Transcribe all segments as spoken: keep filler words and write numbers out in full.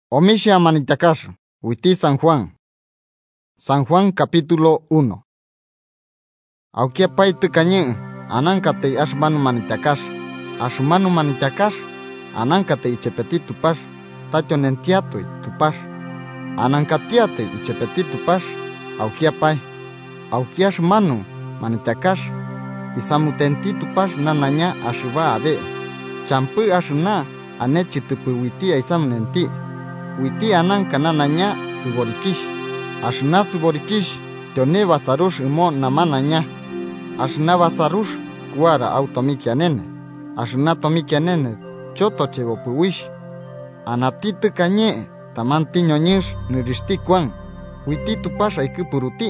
Omisha manitakash, Huití San Juan. San Juan capítulo uno. Aukia paitu kanye, anankate ashmanu manitakash, ashmanu manitakash, anankate ichepeti tupash, tacho nentiato tupash, anankatiate ichepeti tupash, aukia pai, aukia ashmanu manitakash, isamutenti tupash nananya ashva abe, champu ashna, anechi tupu witi aisamnenti. Witi ananka nananya siborikish. Ashna siborikish, tone basarush imo namananya. Ashna basarush, kuara automikianene. Ashna tomikianene, choto chebopuwish. Anatitu kanye, tamanti ñoñish, nirishti kwan. Witi tupash aikipuruti.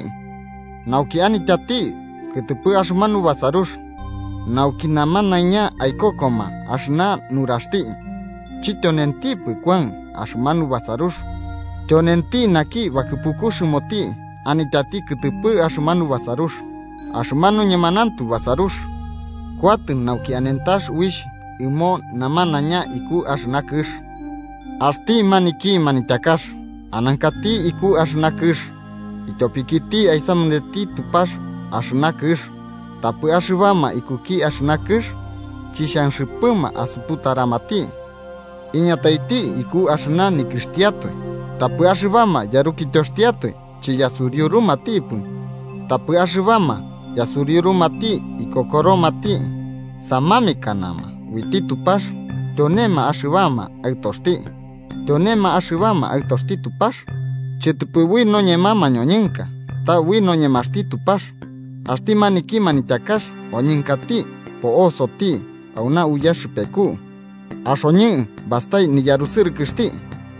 Nauki anitati, ketupu ashmanu basarush. Nauki namananya aikokoma, ashna nurashti. Chitonentipu kwan. Ashmanu basarush. Tionenti naki wakupukush moti. Anitati kutupu ashmanu basarush. Ashmanu nyemanantu basarush. Kuatun nauki anentash wish. Imo namananya iku ashnakush. Asti maniki manitakash. Anankati iku ashnakush. Itopikiti aisamneti tupash ashnakush. Tapu ashvama ikuki ashnakush. Chishanshipuma asuputaramati. Iñataiti iku ashna ni cristiato. Tapu ashivama yaruki tostiato. Chi yasuriuru matipu. Tapu ashivama yasuriuru mati ikokoro mati. Samami kanama. Witi tupash. Tonema ashivama autosti. Tonema ashivama autosti tupash. Chitupu wi no nyemama ñoñinka. Ta wi no ñemasti tupash. Asti maniki manitakash. Oñinkati. Po oso ti. Auna uyashipeku. Ashoñin bastai ni yarusir kisti.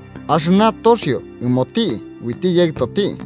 Ashna toshio imoti witi yektoti.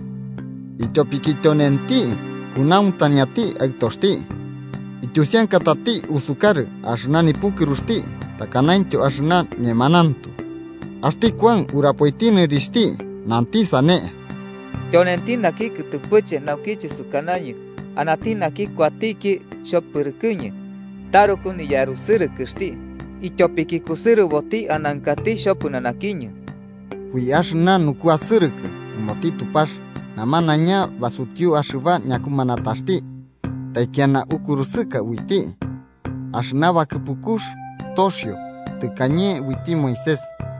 Ichopikitonenti kunaun tanyati ektosti. Itusian katati usukar ashna ni pukirusti. Takanaincho ashna nyemanantu. Asti kwan urapoitini risti nanti sane. Tionenti naki kutupuche naukichi sukanaño. Anati naki kuatiki shopirkuñe. Taroku ni yarusir kisti. Ichopiki kusuru boti anankati shopunanakiño. Hui ashna nuku asiruk, moti tupash, namananya basutiu ashva nyakumanatashti. Taikiana ukurusuka witi. Ashna bakupukush, toshio, tukanye witi Moisés.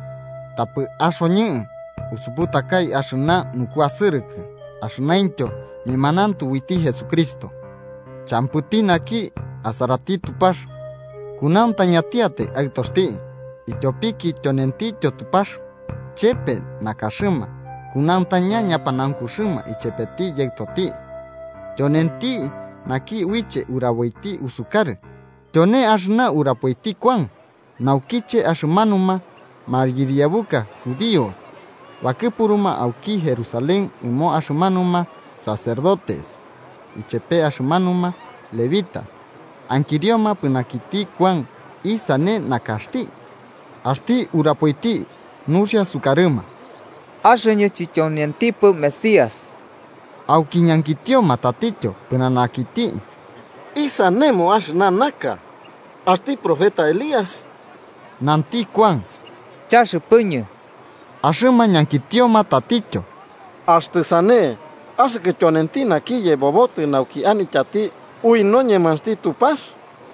Tapu ashonye, usuputakai ashna nuku asiruk, ashnaincho, nimanantu witi Jesucristo. Champutinaki, asarati tupash. Kunam tañatiate autosti. Itopiki tionenti tupash. Chepe nakashima. Kunam tañaña panankushima ichepeti yektoti. Tionenti naki wiche uraboiti usukar. Tione ashna urapoiti kwan. Naukiche ashmanuma margiriabuka judíos. Wakipuruma auki Jerusalén imo ashmanuma sacerdotes. Ichepe ashmanuma levitas. Ankirioma punakiti kwan isane nakashti. Asti urapoiti nusia sukaruma. Ashoño chichoniantipo Mesías. Aukinyankitioma taticho punanakiti. Isanemo ashna naka. Asti profeta Elías. Nanti kwan. Chashupuño. Ashuma nyankitioma taticho. Asti sane. Ashke chonentina kiye bobote nauki anichati. Uy no ñemasti tupash.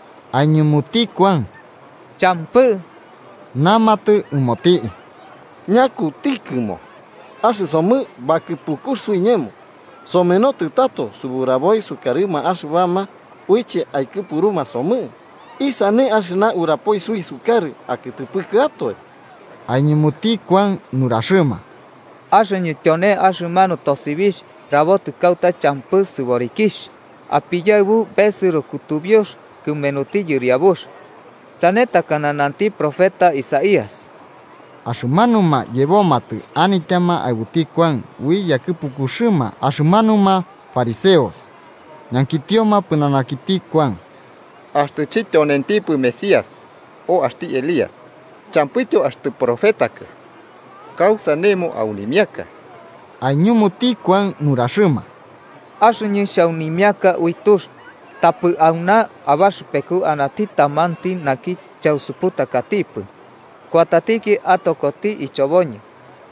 Añumuti kwan. Champu. Namatu umoti. Nyaku tikimo. Ashe somu bakipukur suiñemo. Someno tato suburaboy sukarima ashvama. Uiche aikipuruma somu. Isane ashna urapoy sui sukari akitipikato. Añumuti kwan nurashima. Ashe tione ashumano tosibish. Rabotu kauta champu suborikish. Apiyabu besiro kutubios kumenuti yuriabush. Saneta kanananti profeta Isaías. Ashumanuma yebomatu anitama aibuti kwan wi yakipukushima ashumanuma fariseos. Nyankitioma punanakiti kwan. Hasta chitonentipu Mesías o asti Elías. Champito hasta profeta que. Causa nemo aunimiaka. Añumuti kwan nurashima. Ashuñi shaunimiaka uitush. Tapu auna abashupeku anati tamanti naki chausuputa katipu. Kuatatiki atokoti ichoboñi.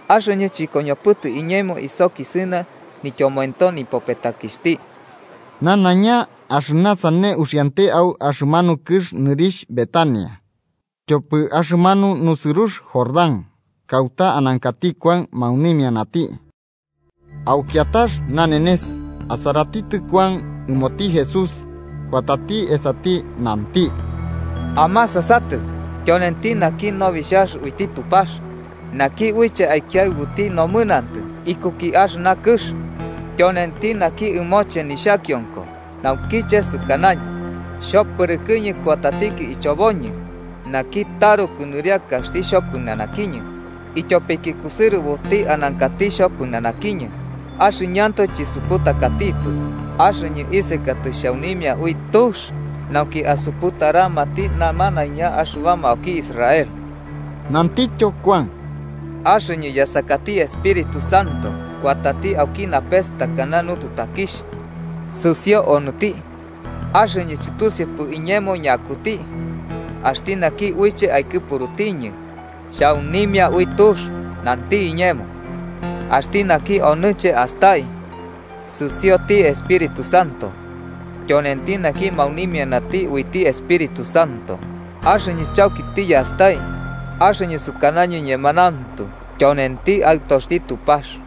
Ashoño chicoño putu iñemo isoki sina ni chomoento ni popetakisti. Nananya ashna sane usiante au ashmanu kish nirish Betania. Chopu ashmanu nusurush Jordan. Kauta anankati kwan maunimia nati. Au kiatash nanenes asaratiti kwan umoti Jesus. Kuatati esati nanti. Ama sasatu. Kyonenti naki no vishash uiti tupash. Naki uiche aikiai buti no munantu. Ikuki ash nakush. Kyonenti naki umoche nishakionko. Naukiche sukanañ. Shopurikuñi kuatatiki ichoboñi. Naki taru kunuria kashti shopunanakiñi. Ichopiki kusiru buti anankati shopunanakiñi. Ashu nyanto chisuputa katipu. Ashu nyi ise katushaunimia uitush. Nauki asuputara mati namanaña ashuama oki Israel. Nanticho kwan. Ashu nyi yasakati Espíritu Santo. Kuatati auki napesta kananutu takish. Susio onuti. Ashu nyi chitusye pu iñemo nyakuti. Ashti naki uiche aikipurutiñi. Shaunimia uitush. Nanti iñemo. Ashti naki onuche astai. Susio ti Espíritu Santo. Kyonenti naki maunimia nati uiti Espíritu Santo. Ashoñi chaukiti yastai. Ashoñi sukanaño ñemanantu. Kyonenti altoshti tupash.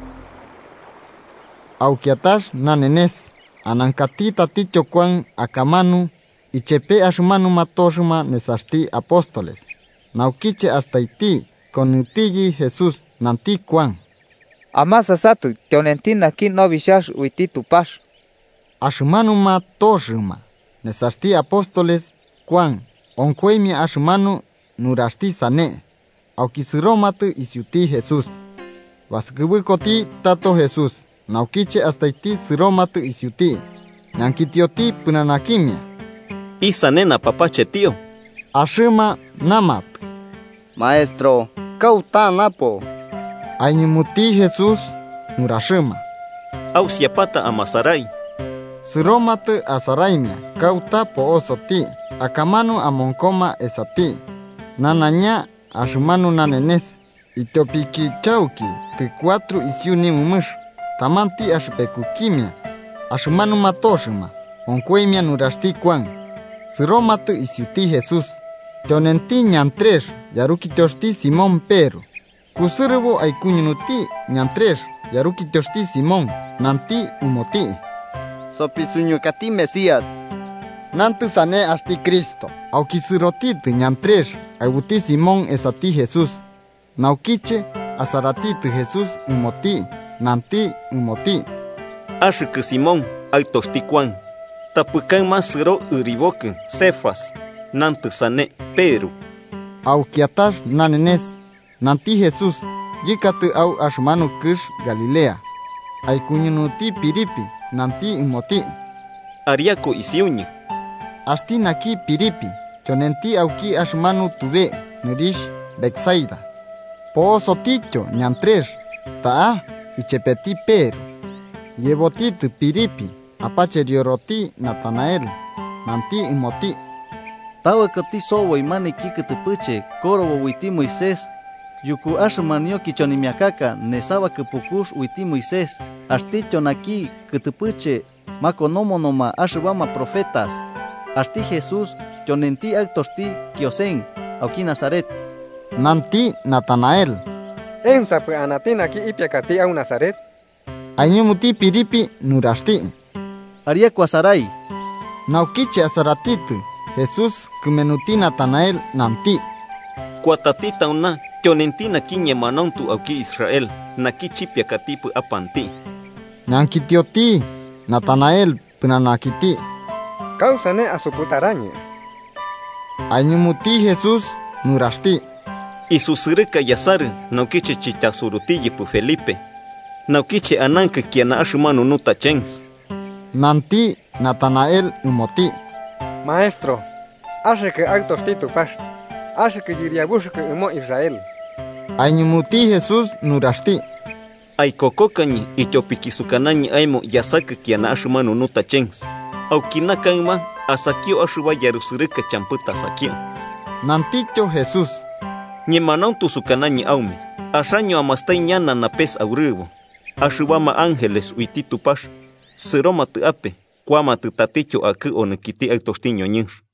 Aukiatash nanenes. Anankati taticho kwan akamanu. Ichepe ashmanu matoshma nesashti apóstoles. Naukiche astaiti. Konutigi Jesús nanti kwan. Amasa satu. Kyonenti naki no vishash uiti tupash. Ashmanu ma toshma. Nesashti apóstoles kwan. Onkwemi ashmanu nurashti sane. Aukisiromatu isiuti Jesús. Vaskubuikoti tato Jesús. Naukiche astaiti siromatu isiuti. Nankitioti punanakimia. Isanena papache tío. Ashima namat. Maestro, kauta napo. Añumuti Jesús nurashima. Ausiapata amasaray. Siromatu asaraimia. Kauta po osoti. Akamanu amonkoma esati. Nananya ashmanu nanenes. Itopiki chauki. Te cuatro isiuni mumush. Tamanti ashpekukimia. Ashmanu matoshima. Onkwemia nurashti kwan. Siromatu isiuti Jesús. Tionenti ñantresh. Yaruki toshti Simón Pedro. Kusurubo aikuñunuti ñantresh. Yaruki toshti Simón. Nanti umoti. Sopisuñukati Mesías. Nantu sane asti Cristo. Aukisirotiti ñantresh. Aibuti Simón esati Jesús. Naukiche asaratiti Jesús umoti. Nanti umoti. Ashuk Simón altoshti kwan. Tapukan masiro uriboke Cefas. Nantu sane Pedro. Aukiatash nanenes. Nanti Jesús. Yikatu au ashmanu kish Galilea. Aikuñunuti piripi. Nanti umoti. Ariako isiuñi. Asti naki piripi. Chonenti auki ashmanu tuve. Nurish Betsaida. Po soticho ñantresh. Taa ichepeti Pedro. Yebotitu piripi. Apache rioroti Natanael. Nanti umoti. Tawa kati sowo imani kikete puche. Koro witi Moisés. Yuku ashmanio kichonimiakaka. Nesaba kepukush witi Moisés. Asticho naki ketepuche. Makonomonoma ashbama profetas. Asti Jesús. Chonenti actosti kiosen. Auki Nazaret. Nanti Natanael. Ensapu anatina ki ipiakati au Nazaret. Añumuti piripi nurashti. Ariako asaray. Naukiche asaratitu. Jesús kumenuti Natanael nanti. Kuatatita una. Tionentina kiñe manontu auki Israel. Naki chipia katipu apanti. Nankitioti. Natanael punanakiti. Kausane asuputaraña. Añumuti Jesús nurashti. Isusirika yasar. Naukiche chitasurutiyi pu Felipe. Naukiche ananka kiana ashumanu nuta chens. Nanti Natanael umoti. Maestro, hace que actos titupash. Hace que yiriabush que umo Israel. Añumuti Jesús nurashti. Ay kokokani ichopikisukanañi aimo yasaka kiana ashumanu nuta chens. Aukinakaima asakio ashuba yarusirika champuta sakio. Nanticho Jesús. Ñemanautu sukanañi aume. Ashaño amastay ñana napes aurivo. Ashubama ángeles uiti tupash. Siroma tu ape. Cuama tu taticho aku onekiti ay tostiño ñinsh.